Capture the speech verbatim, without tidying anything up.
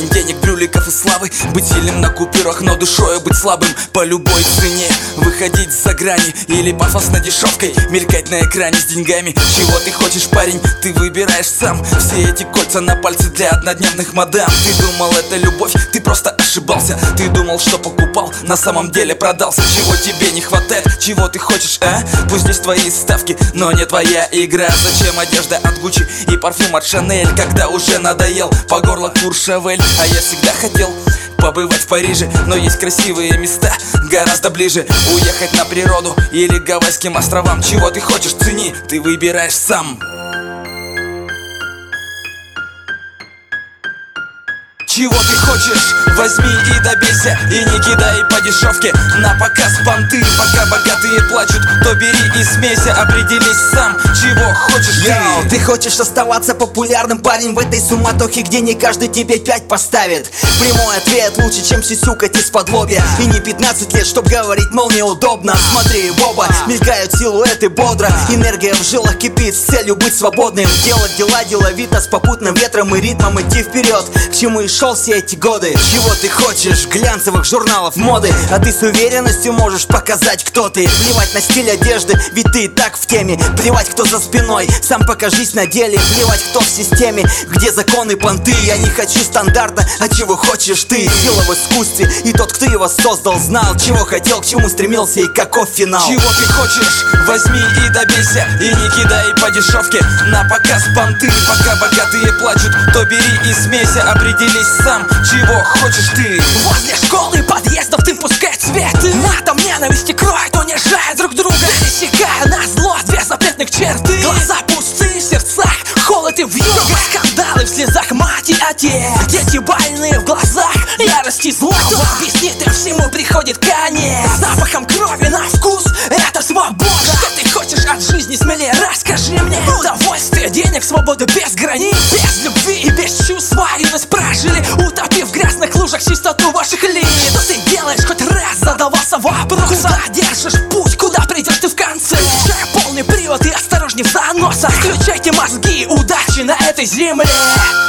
парень денег, брюликов и славы. Быть сильным на купюрах, но душою быть слабым по любой цене. Выходить за грани или пафосно дешевкой, мелькать на экране с деньгами. Чего ты хочешь, парень, ты выбираешь сам. Все эти кольца на пальце для однодневных мадам. Ты думал, это любовь, ты просто ошибался. Ты думал, что покупал, на самом деле продался. Чего тебе не хватает, чего ты хочешь, а? Пусть здесь твои ставки, но не твоя игра. Зачем одежда от Гуччи и парфюм от Шанель, когда уже надоел по горло Куршавель? А я всегда хотел побывать в Париже, но есть красивые места гораздо ближе. Уехать на природу или к Гавайским островам. Чего ты хочешь, цени, ты выбираешь сам. Чего ты хочешь, возьми и добейся. И не кидай по дешевке на показ понты. Пока богатые плачут, то бери и смейся. Определись сам, чего хочешь ты. Йоу, ты хочешь оставаться популярным, парень, в этой суматохе, где не каждый тебе пять поставит. Прямой ответ лучше, чем сисюкать из-под лобья. И не пятнадцать лет, чтоб говорить, мол, неудобно. Смотри, в оба мелькают силуэты бодро. Энергия в жилах кипит с целью быть свободным. Делать дела деловито, с попутным ветром и ритмом идти вперед. К чему и шел все эти годы. Чего ты хочешь, глянцевых журналов моды, а ты с уверенностью можешь показать, кто ты. Плевать на стиль одежды, ведь ты и так в теме. Плевать, кто за спиной, сам покажись на деле. Плевать, кто в системе, где законы понты. Я не хочу стандарта, а чего хочешь ты. Сила в искусстве, и тот, кто его создал, знал, чего хотел, к чему стремился и каков финал. Чего ты хочешь, возьми и добейся. И не кидай по дешевке на показ понты. Пока богатые плачут, то бери и смейся. Определись сам, чего хочешь ты. Возле школы подъездов ты пускай цветы. Матом ненависти кроет, унижая друг друга. Пересекая на зло две запретных черты. Глаза пустые, в сердцах холод и вьюга. Скандалы в слезах, мать и отец. Дети больные в глазах, ярости и зло. Кто объяснит, им всему приходит конец. Запахом крови на вкус, это свобода. Что ты хочешь от жизни, смелее расскажи мне. Удовольствие, денег, свободу без границ. Без любви и без чувств юность прожили, утопив в грязных лужах чистоту ваших лиц. Что ты делаешь, хоть раз задавался вопросом? Куда держишь путь, куда придешь ты в конце? Включай полный привод и осторожней в заносах. Включайте мозги, удачи на этой земле.